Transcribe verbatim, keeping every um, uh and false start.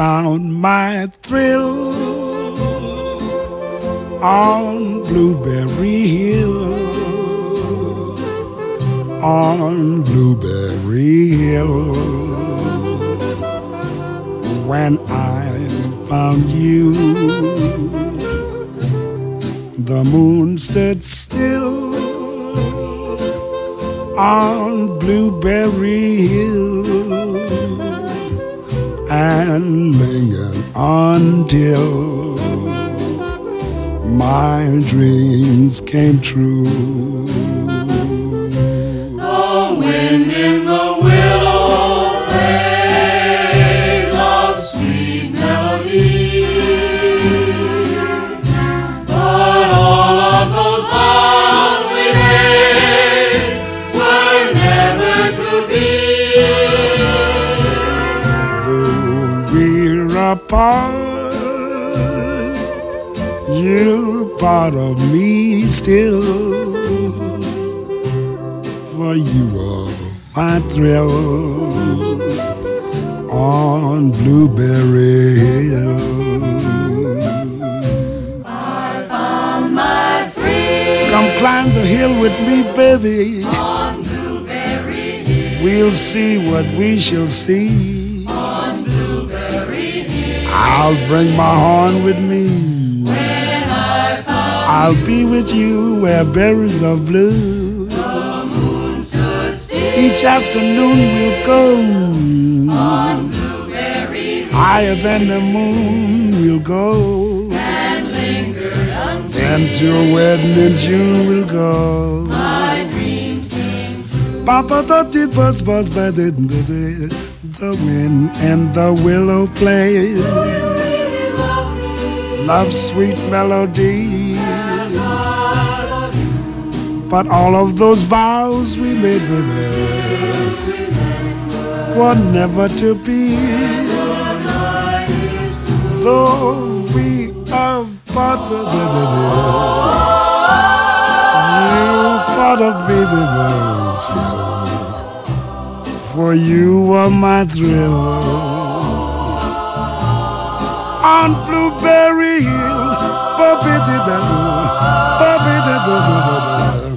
found my thrill on Blueberry Hill, on Blueberry Hill. When I found you, the moon stood still on Blueberry Hill and lingered until my dreams came true. The wind in the willow played love's sweet melody, but all of those vows we made were never to be. Though we're apart, you're part of me still, for you are my thrill on Blueberry Hill. I found my thrill. Come climb the hill with me, baby. On Blueberry Hill. We'll see what we shall see. On Blueberry Hill. I'll bring my horn with me. I'll be with you where berries are blue. The moon stood still. Each afternoon we'll go On Blueberry Hill. higher than the moon we'll go, And lingered until until wedding in June we'll go. my dreams came true. Papa thought it was buzz, but didn't it? The wind and the willow play Do you really love me? love's sweet melody. As I love you. But all of those vows we made with her were never to be. Though we are part of it, you part of me, baby, still. For you are my thrill on Blueberry Hill. Ba-ba-da-da-da, ba-ba-da-da-da-da.